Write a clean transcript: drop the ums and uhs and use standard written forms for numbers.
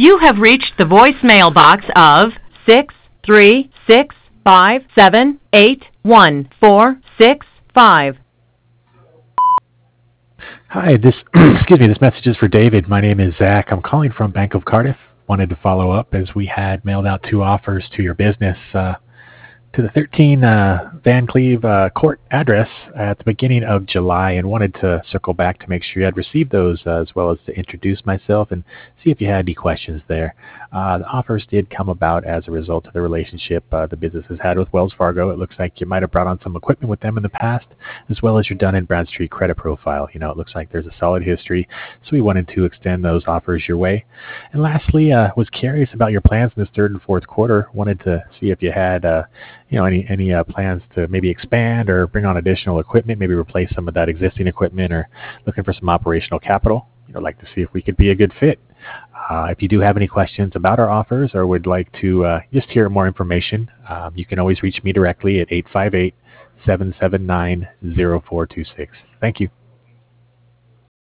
You have reached the voicemail box of 63657814665. Hi, this this message is for David. My name is Zach. I'm calling from Bank of Cardiff. Wanted to follow up as we had mailed out 2 offers to your business to the 13 Van Cleve Court address at the beginning of July, and wanted to circle back to make sure you had received those as well as to introduce myself and see if you had any questions there. The offers did come about as a result of the relationship the business has had with Wells Fargo. It looks like you might have brought on some equipment with them in the past, as well as your Dun & Bradstreet credit profile. You know, it looks like there's a solid history, so we wanted to extend those offers your way. And lastly, was curious about your plans in this third and fourth quarter. Wanted to see if you had any plans to maybe expand or bring on additional equipment, maybe replace some of that existing equipment, or looking for some operational capital. Like to see if we could be a good fit. If you do have any questions about our offers or would like to just hear more information, you can always reach me directly at 858-779-0426. Thank you.